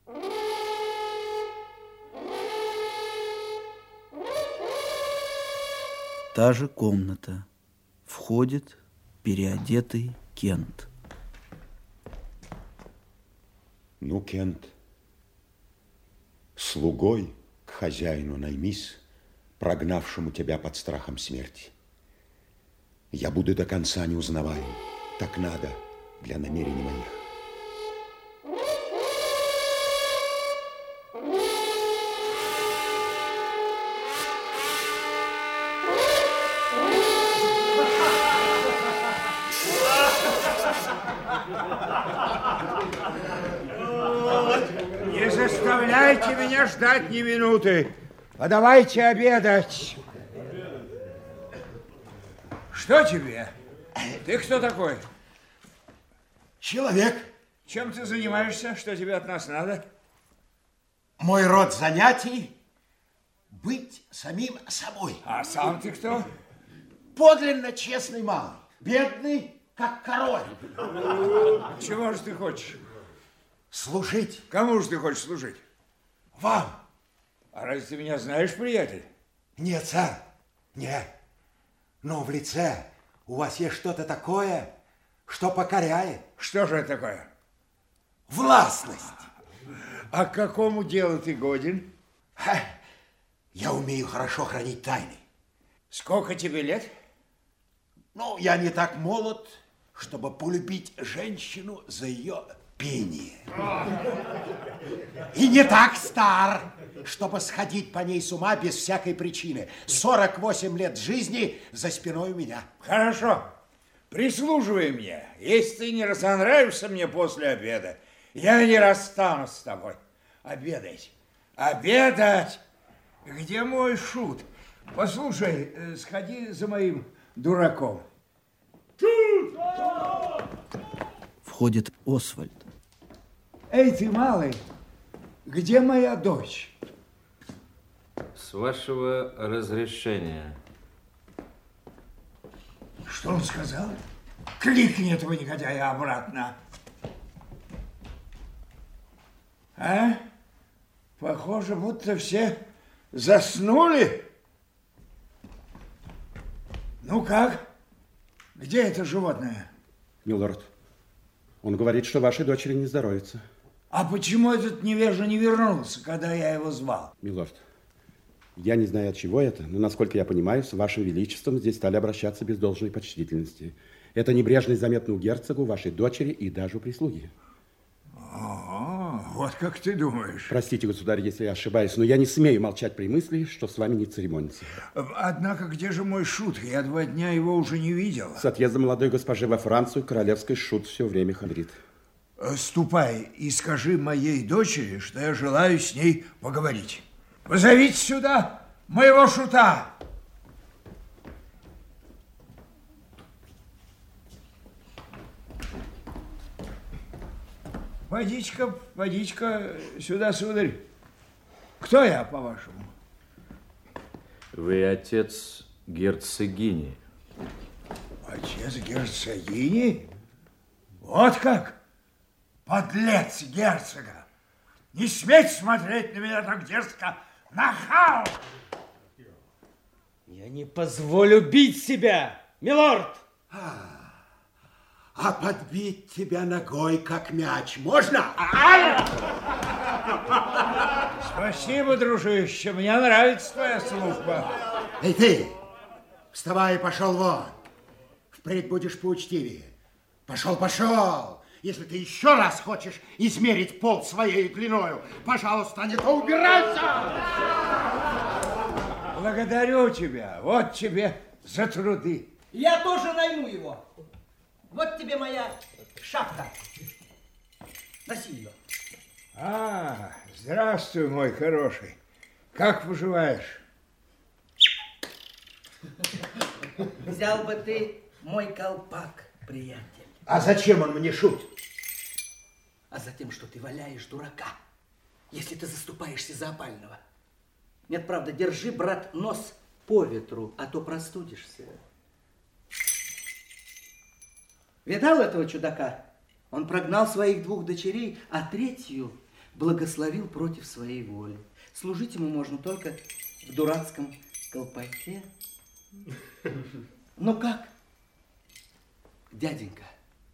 Та же комната. Входит переодетый Кент. Ну, Кент, слугой к хозяину наймись, прогнавшему тебя под страхом смерти. Я буду до конца неузнаваем. Так надо для намерений моих. Не заставляйте меня ждать ни минуты. Подавайте обедать. Что тебе? Ты кто такой? Человек. Чем ты занимаешься? Что тебе от нас надо? Мой род занятий – быть самим собой. А сам ты кто? Подлинно честный малый, бедный, как король. Чего же ты хочешь? Служить. Кому же ты хочешь служить? Вам. А разве ты меня знаешь, приятель? Нет, царь, нет. Но в лице у вас есть что-то такое, что покоряет. Что же это такое? Властность. А к какому делу ты годен? Я умею хорошо хранить тайны. Сколько тебе лет? Ну, я не так молод, чтобы полюбить женщину за ее пение. И не так стар, чтобы сходить по ней с ума без всякой причины. 48 лет жизни за спиной у меня. Хорошо. Прислуживай мне. Если ты не разонравишься мне после обеда, я не расстанусь с тобой. Обедать. Обедать! Где мой шут? Послушай, сходи за моим дураком. Входит Освальд. Эй, ты малый, где моя дочь? С вашего разрешения. Что он сказал? Кликни этого негодяя обратно. А? Похоже, будто все заснули. Ну как? Где это животное? Милорд, он говорит, что вашей дочери не здоровится. А почему этот невежа не вернулся, когда я его звал? Милорд, я не знаю, от чего это, но, насколько я понимаю, с вашим величеством здесь стали обращаться без должной почтительности. Это небрежность заметна у герцога, у вашей дочери и даже у прислуги. Вот как ты думаешь. Простите, государь, если я ошибаюсь, но я не смею молчать при мысли, что с вами не церемонится. Однако, где же мой шут? Я 2 дня его уже не видела. С отъездом молодой госпожи во Францию королевский шут все время хандрит. Ступай и скажи моей дочери, что я желаю с ней поговорить. Позовите сюда моего шута. Водичка сюда, сударь. Кто я, по-вашему? Вы отец герцогини. Отец герцогини? Вот как? Подлец герцога! Не сметь смотреть на меня так дерзко! Нахал! Я не позволю бить себя, милорд! А подбить тебя ногой, как мяч, можно? Спасибо, дружище, мне нравится твоя служба. Эй, ты, вставай и пошел вон. Впредь будешь поучтивее. Пошел. Если ты еще раз хочешь измерить пол своей длиною, пожалуйста, не то убирайся! Благодарю тебя. Вот тебе за труды. Я тоже найму его. Вот тебе моя шапка. Носи ее. Здравствуй, мой хороший. Как поживаешь? Взял бы ты мой колпак, приятель. А зачем он мне шут? А за тем, что ты валяешь дурака, если ты заступаешься за опального. Нет, правда, держи, брат, нос по ветру, а то простудишься. Видал этого чудака? Он прогнал своих 2 дочерей, а 3-ю благословил против своей воли. Служить ему можно только в дурацком колпаке. Ну как, дяденька?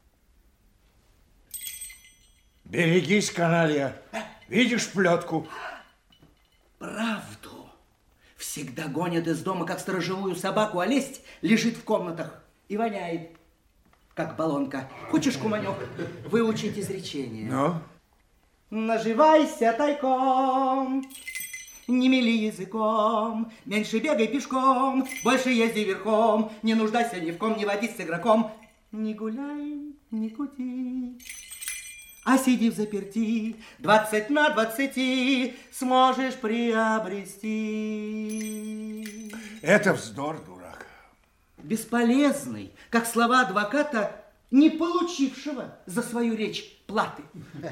Берегись, каналья. Видишь плетку? Правду. Всегда гонят из дома, как сторожевую собаку, а лесть лежит в комнатах и воняет, как баллонка. Хочешь, куманек, выучить изречение? Ну? Наживайся тайком, не мели языком, меньше бегай пешком, больше езди верхом, не нуждайся ни в ком, не водись с игроком, не гуляй, не кути, а сиди взаперти, 20 на 20 сможешь приобрести. Это вздор, дурак. Бесполезный, как слова адвоката, не получившего за свою речь платы.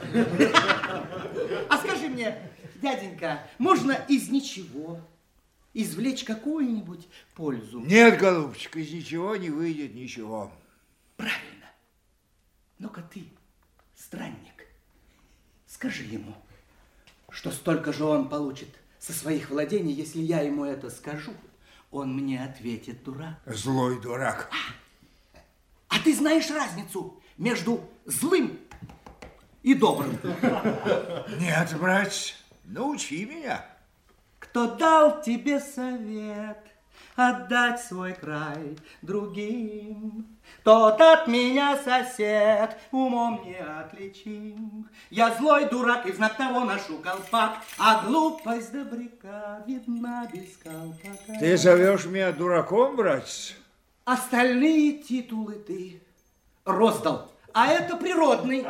А скажи мне, дяденька, можно из ничего извлечь какую-нибудь пользу? Нет, голубчик, из ничего не выйдет ничего. Правильно. Ну-ка ты, странник, скажи ему, что столько же он получит со своих владений, если я ему это скажу. Он мне ответит: дурак. Злой дурак. А ты знаешь разницу между злым и добрым? Нет, братец, научи меня. Кто дал тебе совет отдать свой край другим, тот от меня сосед умом не отличим. Я злой дурак и в знак того ношу колпак, а глупость добряка видна без колпака. Ты зовешь меня дураком, братец? Остальные титулы ты роздал, а это природный.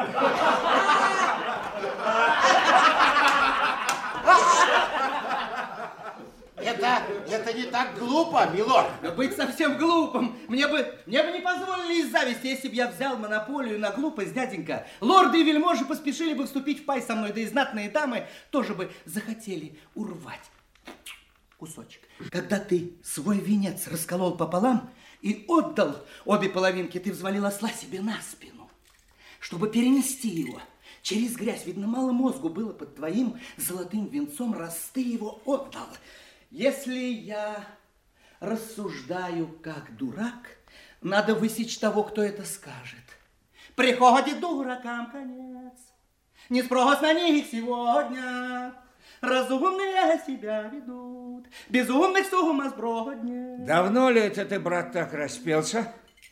Это не так глупо, милорд. Да быть совсем глупым. Мне бы не позволили из зависти, если бы я взял монополию на глупость, дяденька. Лорды и вельможи поспешили бы вступить в пай со мной, да и знатные дамы тоже бы захотели урвать кусочек. Когда ты свой венец расколол пополам и отдал обе половинки, ты взвалил осла себе на спину, чтобы перенести его через грязь. Видно, мало мозгу было под твоим золотым венцом, раз ты его отдал. Если я рассуждаю как дурак, надо высечь того, кто это скажет. Приходит дуракам конец, не спрос на них сегодня. Разумные себя ведут, безумных с ума сбродня. Давно ли это ты, брат, так распелся?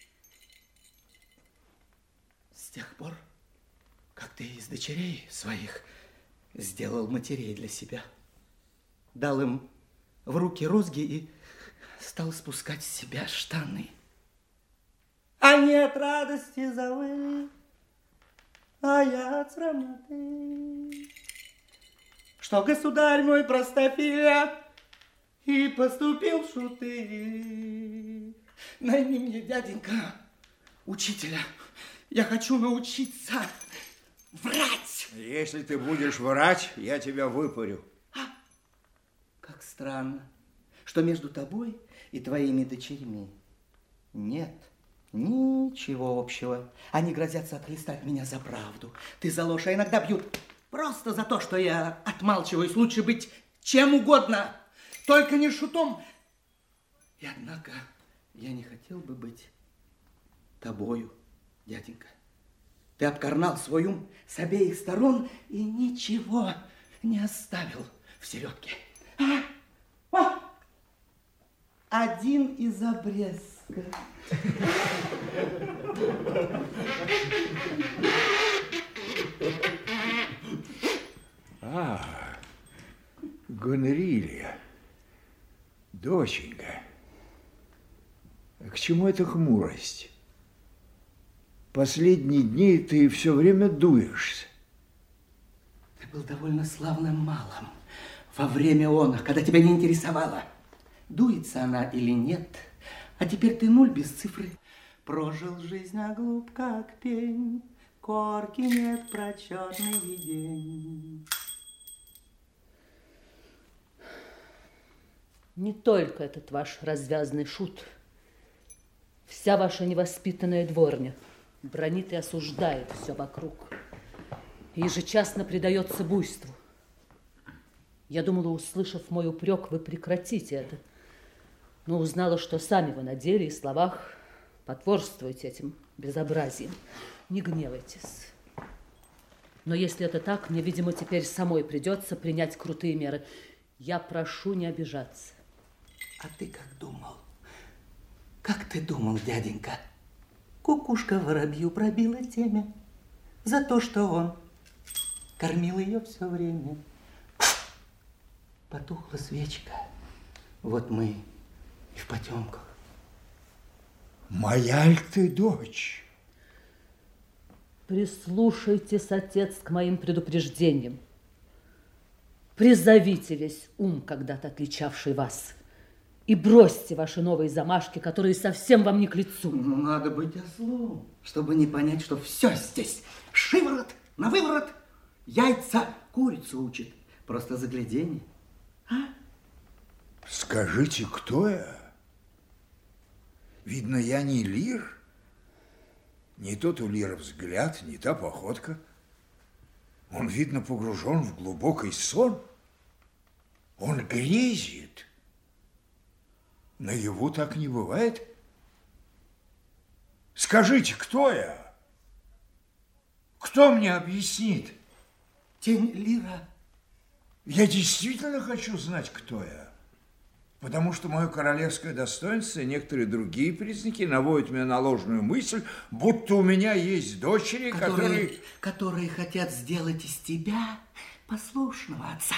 С тех пор, как ты из дочерей своих сделал матерей для себя, дал им в руки розги и стал спускать с себя штаны. Они от радости завыли, а я от срамоты, что государь мой простофиля и поступил в шуты. Найми мне, дяденька, учителя. Я хочу научиться врать. Если ты будешь врать, я тебя выпарю. Как странно, что между тобой и твоими дочерьми нет ничего общего. Они грозятся отхлестать меня за правду. Ты за ложь, а иногда бьют просто за то, что я отмалчиваюсь. Лучше быть чем угодно, только не шутом. И однако я не хотел бы быть тобою, дяденька. Ты обкарнал свой ум с обеих сторон и ничего не оставил в середке. Один из обрезка. Гонорилья, доченька, к чему эта хмурость? Последние дни ты все время дуешься. Ты был довольно славным малым во время она, когда тебя не интересовало, дуется она или нет. А теперь ты нуль без цифры. Прожил жизнь, а глуп как пень, корки нет, прочетный день. Не только этот ваш развязный шут, вся ваша невоспитанная дворня бранит и осуждает все вокруг. ежечасно предается буйству. Я думала, услышав мой упрек, вы прекратите это. Но узнала, что сами вы на деле и словах потворствуете этим безобразием. Не гневайтесь. Но если это так, мне, видимо, теперь самой придется принять крутые меры. Я прошу не обижаться. А ты как думал? Как ты думал, дяденька? Кукушка воробью пробила темя за то, что он кормил ее все время. Потухла свечка. Вот мы и в потемках. Моя ли ты дочь? Прислушайтесь, отец, к моим предупреждениям. Призовите весь ум, когда-то отличавший вас, и бросьте ваши новые замашки, которые совсем вам не к лицу. Ну, надо быть ослом, чтобы не понять, что все здесь шиворот на выворот. Яйца курицу учит. Просто загляденье. А? Скажите, кто я? Видно, я не Лир. Не тот у Лира взгляд, не та походка. Он, видно, погружен в глубокий сон. Он грезит. Наяву так не бывает. Скажите, кто я? Кто мне объяснит? Тень Лира. Я действительно хочу знать, кто я. Потому что мое королевское достоинство и некоторые другие признаки наводят меня на ложную мысль, будто у меня есть дочери, которые хотят сделать из тебя послушного отца.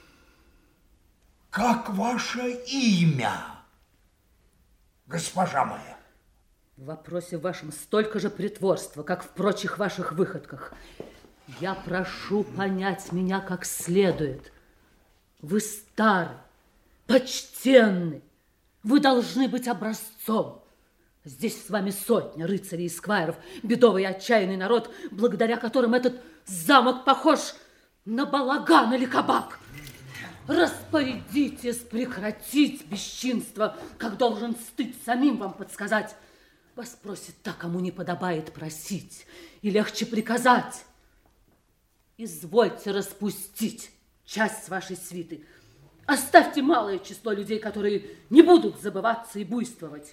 Как ваше имя, госпожа моя? В вопросе вашем столько же притворства, как в прочих ваших выходках. Я прошу понять меня как следует. Вы стары, почтенны. Вы должны быть образцом. Здесь с вами сотня рыцарей и сквайров, бедовый и отчаянный народ, благодаря которым этот замок похож на балаган или кабак. Распорядитесь прекратить бесчинство, как должен стыд самим вам подсказать. Вас просит так, кому не подобает просить, и легче приказать. Извольте распустить часть вашей свиты. Оставьте малое число людей, которые не будут забываться и буйствовать.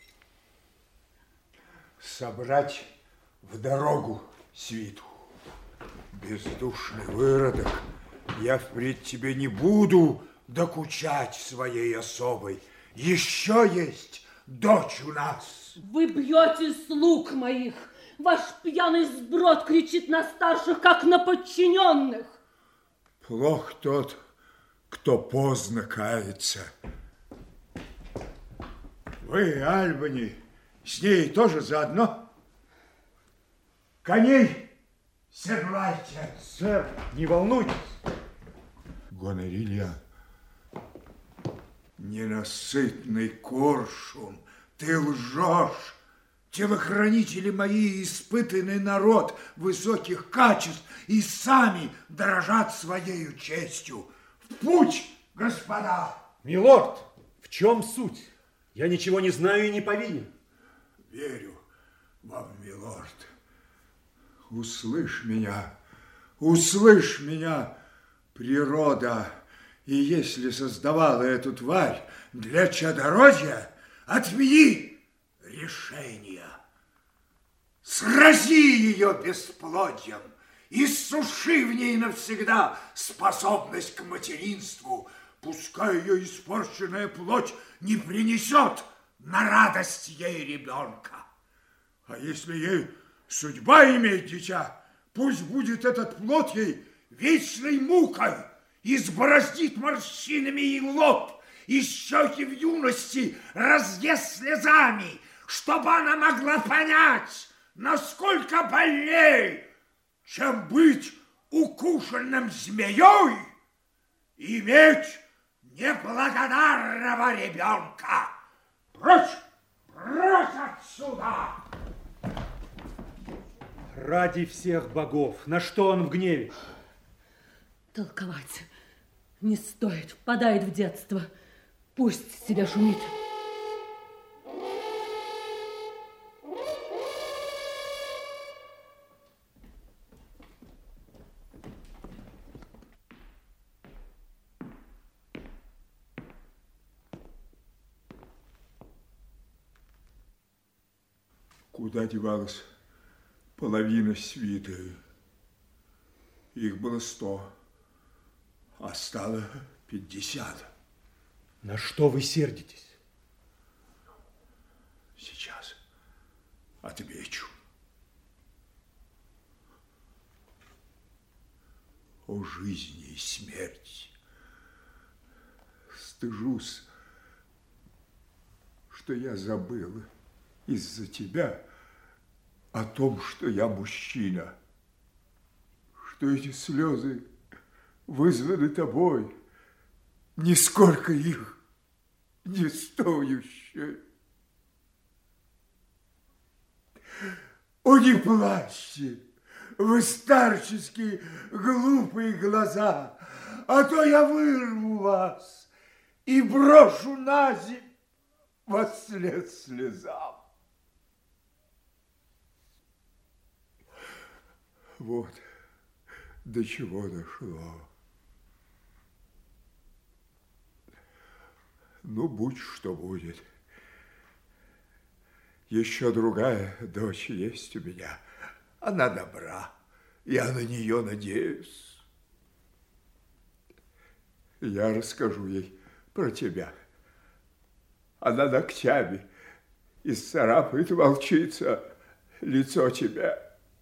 Собрать в дорогу свиту. Бездушный выродок, я впредь тебе не буду докучать своей особой. Еще есть дочь у нас. Вы бьете слуг моих. Ваш пьяный сброд кричит на старших, как на подчиненных. Плох тот, кто поздно кается. Вы, Альбани, с ней тоже заодно? Коней седлайте. Сэр, не волнуйтесь. Гонорилья, ненасытный коршун, ты лжешь. Телохранители мои, испытанный народ высоких качеств, и сами дорожат своею честью. В путь, господа! Милорд, в чем суть? Я ничего не знаю и не повинен. Верю вам, милорд. Услышь меня, природа. И если создавала эту тварь для чадородия, отмени решение. Срази ее бесплодием, иссуши в ней навсегда способность к материнству. Пускай ее испорченная плоть не принесет на радость ей ребенка. А если ей судьба иметь дитя, пусть будет этот плод ей вечной мукой, избороздит морщинами ей лоб, и щеки в юности разъест слезами, чтобы она могла понять, насколько больней, чем быть укушенным змеей, иметь неблагодарного ребенка. Прочь! Прочь отсюда! Ради всех богов, на что он в гневе? Толковать не стоит, впадает в детство. Пусть себя шумит. Куда девалась половина свиты? Их было 100, а стало 50. На что вы сердитесь? Сейчас отвечу. О жизни и смерти. Стыжусь, что я забыл из-за тебя о том, что я мужчина, что эти слезы вызваны тобой, нисколько их не стоящие. О, не плачьте, вы старческие глупые глаза, а то я вырву вас и брошу на землю вослед слезам. Вот до чего дошло. Ну, будь что будет. Еще другая дочь есть у меня. Она добра. Я на нее надеюсь. Я расскажу ей про тебя. Она ногтями исцарапает, волчица, лицо тебя.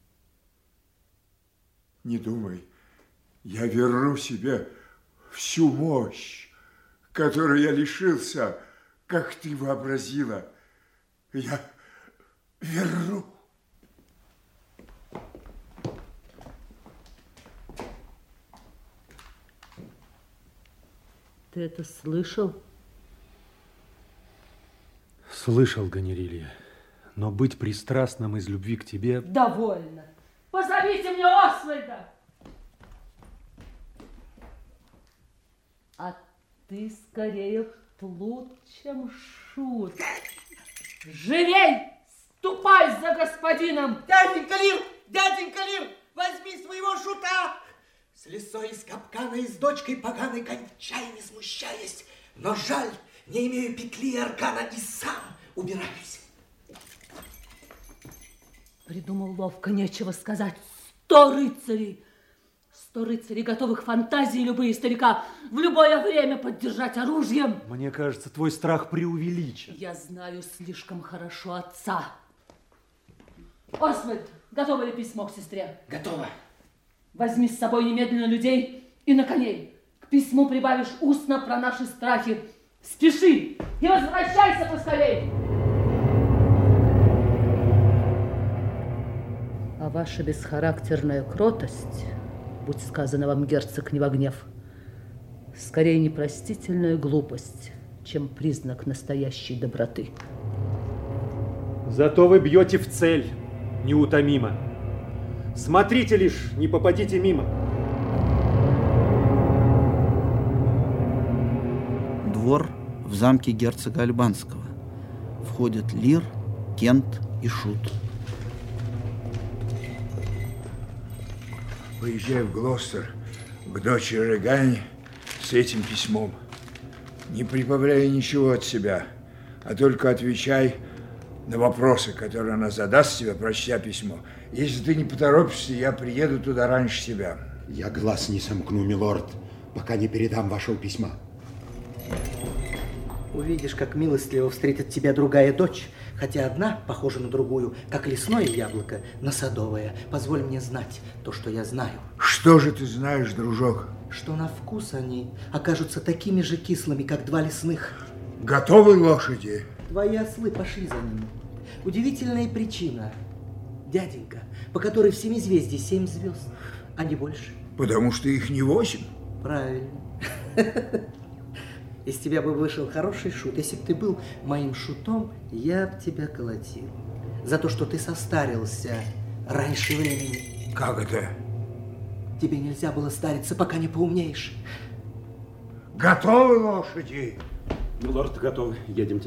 Не думай, я верну себе всю мощь, которой я лишился, как ты вообразила. Я верну. Ты это слышал? Слышал, Ганерилья, но быть пристрастным из любви к тебе... Довольно. Позовите мне Освальда. А ты скорее плут, чем шут. Живей! Ступай за господином! Дяденька Лир, возьми своего шута! С лисой из капкана и с дочкой поганой кончай, не смущаясь. Но жаль, не имею петли и аркана, и сам убираюсь. Придумал ловко, нечего сказать. 100 рыцарей! 100 рыцарей, готовых фантазии любые старика в любое время поддержать оружием. Мне кажется, твой страх преувеличен. Я знаю слишком хорошо отца. Освальд, готово ли письмо к сестре? Готово. Возьми с собой немедленно людей и на коней. К письму прибавишь устно про наши страхи. Спеши и возвращайся поскорей. А ваша бесхарактерная кротость, будь сказано вам, герцог, не во гнев, скорее непростительная глупость, чем признак настоящей доброты. Зато вы бьете в цель неутомимо. Смотрите лишь, не попадите мимо. Двор в замке герцога Альбанского. Входят Лир, Кент и Шут. Поезжай в Глостер к дочери Регани с этим письмом. Не прибавляй ничего от себя, а только отвечай на вопросы, которые она задаст тебе, прочтя письмо. Если ты не поторопишься, я приеду туда раньше тебя. Я глаз не сомкну, милорд, пока не передам вашего письма. Увидишь, как милостливо встретит тебя другая дочь, хотя одна похожа на другую, как лесное яблоко на садовое. Позволь мне знать то, что я знаю. Что же ты знаешь, дружок? Что на вкус они окажутся такими же кислыми, как 2 лесных. Готовы лошади? Твои ослы пошли за ними. Удивительная причина, дяденька, по которой в семизвездии 7 звезд, а не больше. Потому что их не 8. Правильно. Из тебя бы вышел хороший шут. Если бы ты был моим шутом, я бы тебя колотил. За то, что ты состарился раньше времени. Как это? Тебе нельзя было стариться, пока не поумнеешь. Готовы лошади? Милорд, готовы. Едемте.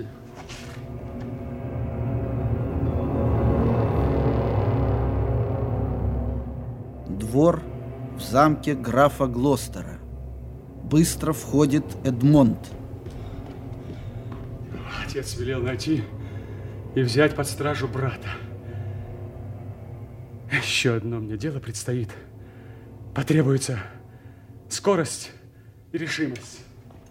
Двор в замке графа Глостера. Быстро входит Эдмонд. Отец велел найти и взять под стражу брата. Еще одно мне дело предстоит. Потребуется скорость и решимость.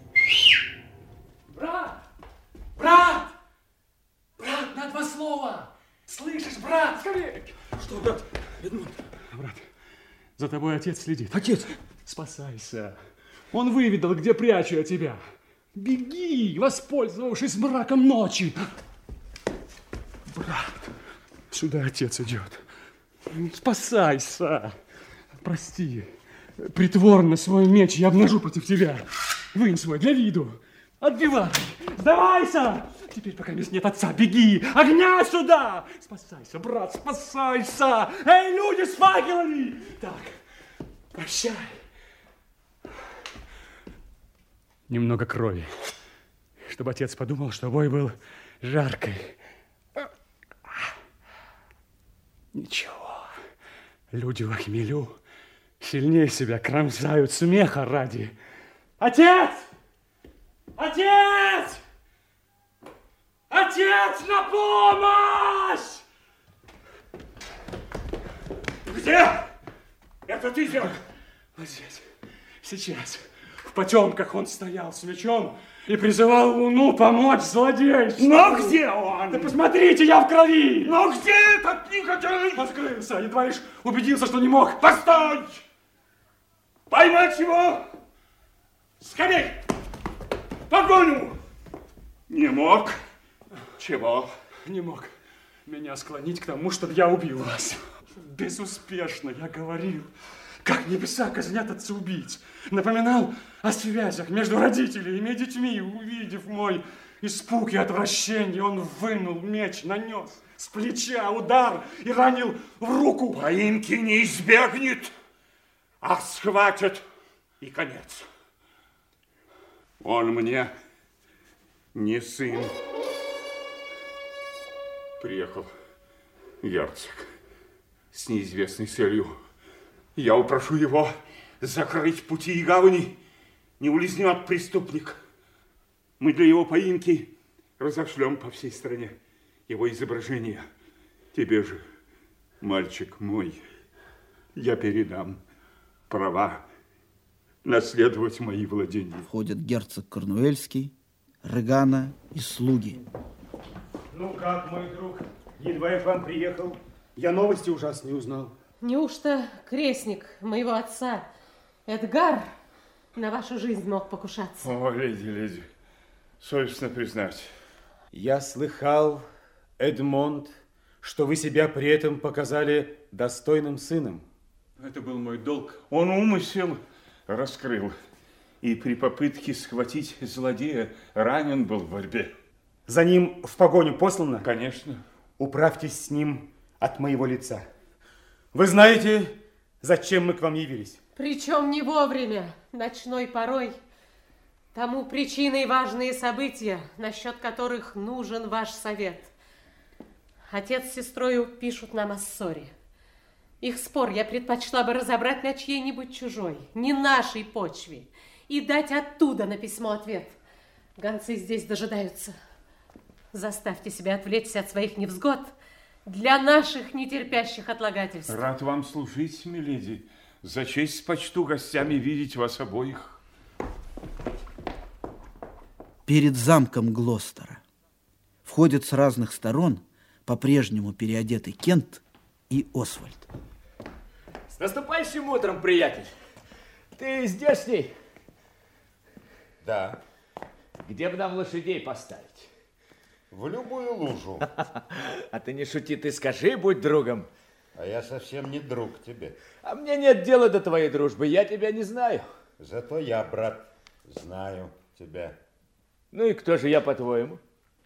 Брат! Брат! Брат, на 2 слова! Слышишь, брат? Скорее! Что, брат? Эдмонд. Брат, за тобой отец следит. Отец! Спасайся. Он выведал, где прячу я тебя. Беги, воспользовавшись мраком ночи. Брат, сюда отец идет. Спасайся. Прости. Притворно свой меч я обнажу против тебя. Вынь свой для виду. Отбивай. Сдавайся. Теперь, пока здесь нет отца, беги. Огня сюда. Спасайся, брат, спасайся. Эй, люди с факелами. Так, прощай. Немного крови, чтобы отец подумал, что бой был жаркой. Ничего, люди в хмелю сильнее себя кромсают смеха ради. Отец! Отец! Отец, на помощь! Где? Это ты сделал? Вот здесь, сейчас. В потемках он стоял с мечом и призывал Луну помочь злодейству. Но где он? Да посмотрите, я в крови! Но где этот негодяй? Он скрылся, едва лишь убедился, что не мог. Постой! Поймать его! Скорей! Погоню! Не мог. Чего? Не мог меня склонить к тому, чтобы я убил вас. Безуспешно я говорил, как небеса казнят отца-убийц. Напоминал о связях между родителями и детьми. Увидев мой испуг и отвращение, он вынул меч, нанес с плеча удар и ранил в руку. Поимки не избегнет, а схватят и конец. Он мне не сын. Приехал герцог с неизвестной целью. Я упрошу его закрыть пути и гавани, не улизнет преступник. Мы для его поимки разошлем по всей стране его изображение. Тебе же, мальчик мой, я передам права наследовать мои владения. Входят герцог Корнуэльский, Регана и слуги. Ну как, мой друг, едва я к вам приехал, я новости ужасные узнал. Неужто крестник моего отца Эдгар на вашу жизнь мог покушаться? О, леди, совестно признать. Я слыхал, Эдмонд, что вы себя при этом показали достойным сыном. Это был мой долг. Он умысел раскрыл. И при попытке схватить злодея ранен был в борьбе. За ним в погоню послано? Конечно. Управьтесь с ним от моего лица. Вы знаете, зачем мы к вам явились? Причем не вовремя, ночной порой. Тому причиной важные события, насчет которых нужен ваш совет. Отец с сестрою пишут нам о ссоре. Их спор я предпочла бы разобрать на чьей-нибудь чужой, не нашей почве, и дать оттуда на письмо ответ. Гонцы здесь дожидаются. Заставьте себя отвлечься от своих невзгод для наших нетерпящих отлагательств. Рад вам служить, миледи. За честь почту гостями видеть вас обоих. Перед замком Глостера входят с разных сторон по-прежнему переодетый Кент и Освальд. С наступающим утром, приятель. Ты здешний? Да. Где бы нам лошадей поставить? В любую лужу. А ты не шути, ты скажи, будь другом. А я совсем не друг тебе. А мне нет дела до твоей дружбы, я тебя не знаю. Зато я, брат, знаю тебя. Ну и кто же я, по-твоему?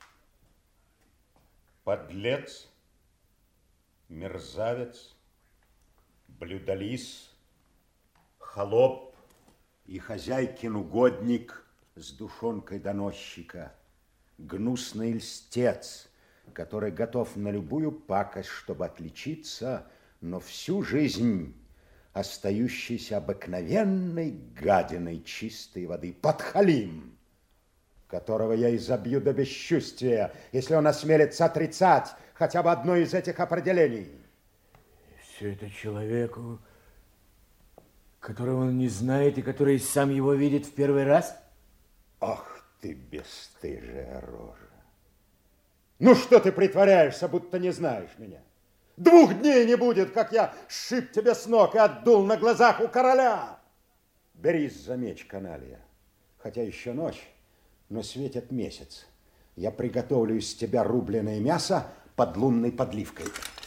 Подлец, мерзавец, блюдолиз, холоп и хозяйкин угодник с душонкой доносчика, гнусный льстец, который готов на любую пакость, чтобы отличиться, но всю жизнь остающийся обыкновенной гадиной чистой воды, подхалим, которого я изобью до бесчувствия, если он осмелится отрицать хотя бы одно из этих определений. все это человеку, которого он не знает и который сам его видит в первый раз? Ах ты, бесстыжая рожа. Ну что ты притворяешься, будто не знаешь меня? 2 дней не будет, как я сшиб тебе с ног и отдул на глазах у короля. Берись за меч, каналья. Хотя еще ночь, но светит месяц. Я приготовлю из тебя рубленое мясо под лунной подливкой.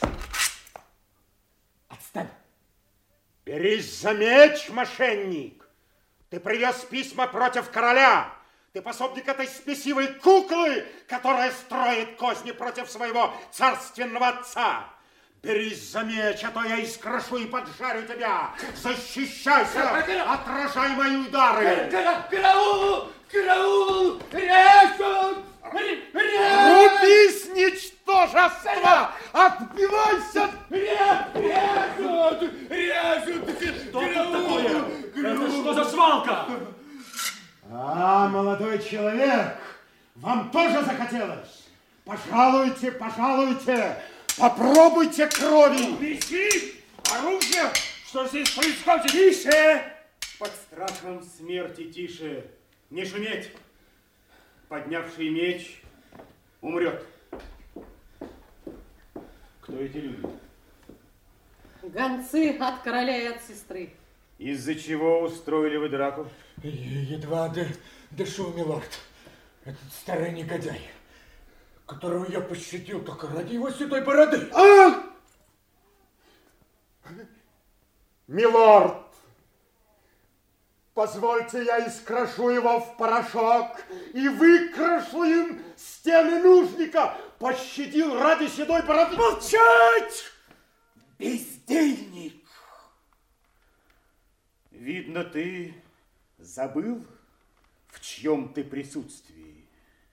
Отстань! Берись за меч, мошенник! Ты привез письма против короля! Ты пособник этой спесивой куклы, которая строит козни против своего царственного отца! Берись за меч, а то я искрошу и поджарю тебя! Защищайся! Отражай мои удары! Караул! Караул! Режут! Рубись, ничтожество! Отбивайся! Режут! Режут! Что тут такое? Это что за свалка? А, молодой человек, вам тоже захотелось? Пожалуйте, пожалуйте, попробуйте крови. Неси оружие! Что здесь происходит? Тише! Под страхом смерти тише. Не шуметь. Поднявший меч умрет. Кто эти люди? Гонцы от короля и от сестры. Из-за чего устроили вы драку? Едва дышу, милорд. Этот старый негодяй, которого я пощадил только ради его седой бороды. Милорд, позвольте я искрошу его в порошок и выкрашу им стены нужника. Пощадил ради седой бороды. Молчать! Бездельник! Видно, ты забыл, в чьем ты присутствии.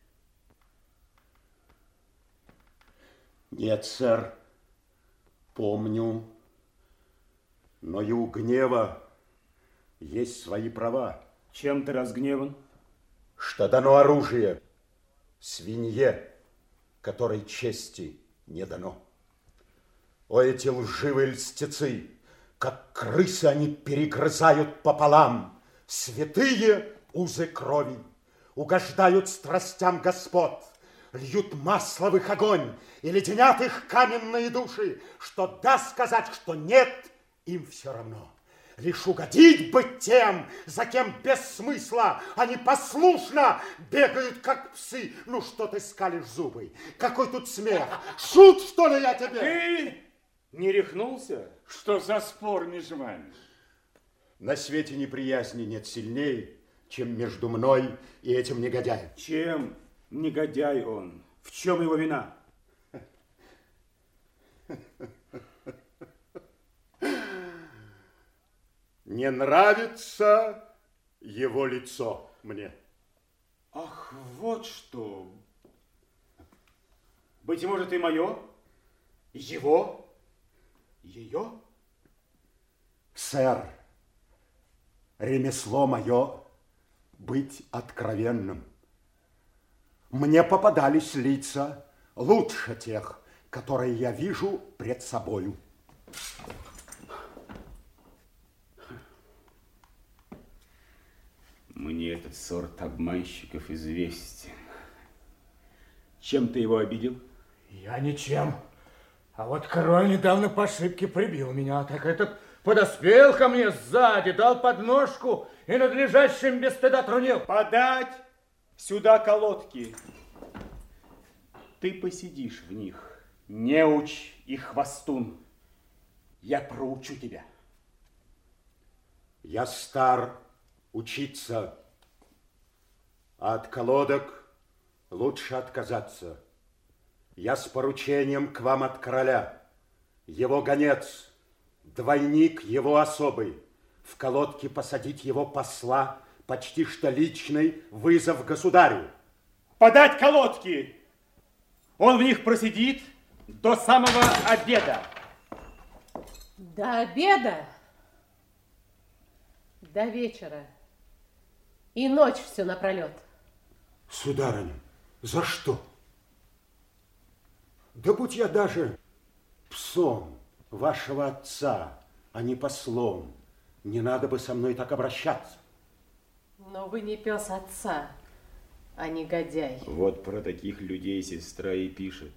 Нет, сэр, помню, но и у гнева есть свои права. Чем ты разгневан? Что дано оружие свинье, которой чести не дано. О, эти лживые льстецы, как крысы они перегрызают пополам святые узы крови, угождают страстям господ, льют масло в их огонь и леденят их каменные души, что даст сказать, что нет, им все равно. Лишь угодить быть тем, за кем без смысла они послушно бегают, как псы. Ну, что ты скалишь зубы? Какой тут смех? Шут, что ли, я тебе? Ты не рехнулся? Что за спор между вами? На свете неприязни нет сильней, чем между мной и этим негодяем. Чем негодяй он? В чем его вина? Не нравится его лицо мне. Ах, вот что. Быть может, и мое, его, ее? Сэр, ремесло мое быть откровенным. Мне попадались лица лучше тех, которые я вижу пред собою. Мне этот сорт обманщиков известен. Чем ты его обидел? Я ничем. А вот король недавно по ошибке прибил меня. Так этот подоспел ко мне сзади, дал подножку и надлежащим без стыда трунил. Подать сюда колодки. Ты посидишь в них, неуч и хвостун. Я проучу тебя. Я стар учиться, а от колодок лучше отказаться. Я с поручением к вам от короля. Его гонец, двойник его особый. В колодки посадить его посла, почти что личный вызов государю. Подать колодки! Он в них просидит до самого обеда. До обеда? До вечера. И ночь все напролет. Сударыня, за что? Да будь я даже псом, вашего отца, а не послом. Не надо бы со мной так обращаться. Но вы не пес отца, а негодяй. Вот про таких людей сестра и пишет.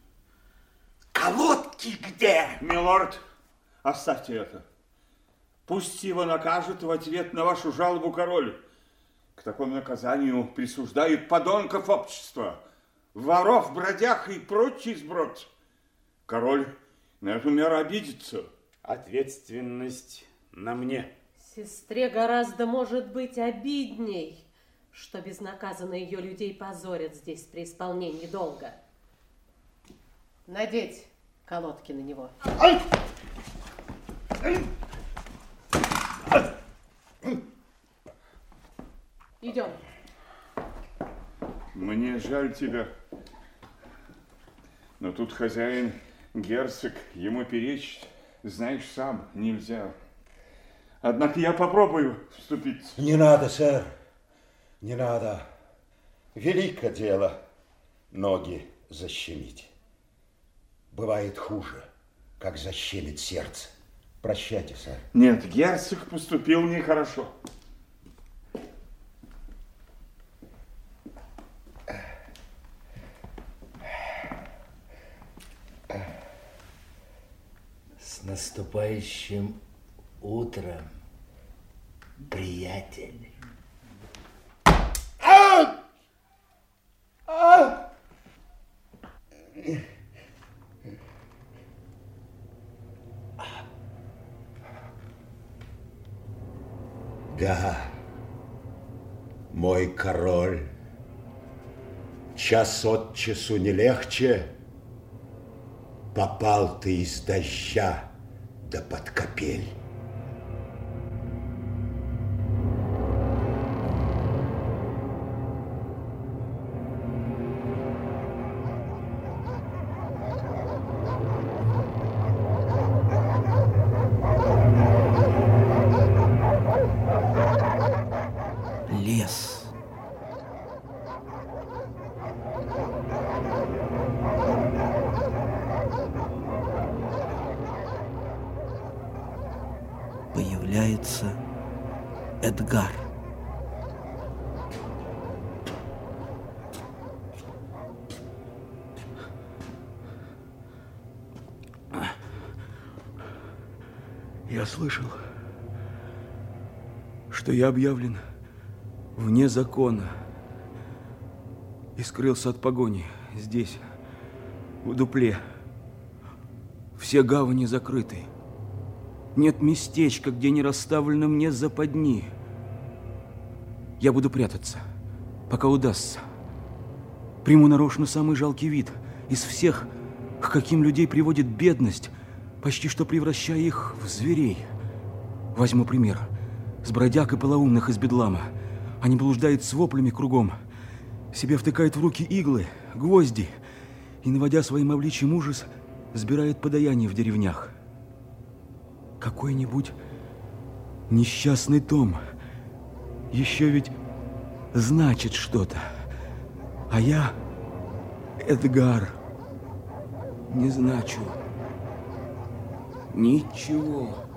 Колодки где? Милорд, оставьте это. Пусть его накажет в ответ на вашу жалобу король. К такому наказанию присуждают подонков общества, воров, бродяг и прочий сброд. Король на эту меру обидится. Ответственность на мне. Сестре гораздо может быть обидней, что безнаказанно ее людей позорят здесь при исполнении долга. Надеть колодки на него. Идем. Мне жаль тебя, но тут хозяин, герцог, ему перечить, знаешь, сам нельзя. Однако я попробую вступиться. Не надо, сэр, не надо. Велико дело ноги защемить. Бывает хуже, как защемит сердце. Прощайте, сэр. Нет, герцог поступил нехорошо. С наступающим утром, приятель. Да, мой король, час от часу не легче. Попал ты из дождя да под капель. Лес. Появляется Эдгар. Я слышал, что я объявлен вне закона и скрылся от погони здесь, в дупле. Все гавани закрыты. Нет местечка, где не расставлены мне западни. Я буду прятаться, пока удастся. Приму нарочно самый жалкий вид из всех, к каким людей приводит бедность, почти что превращая их в зверей. Возьму пример с бродяг и полоумных из бедлама. Они блуждают с воплями кругом, себе втыкают в руки иглы, гвозди и, наводя своим обличием ужас, сбирают подаяние в деревнях. Какой-нибудь несчастный том еще ведь значит что-то. А я, Эдгар, не значу ничего.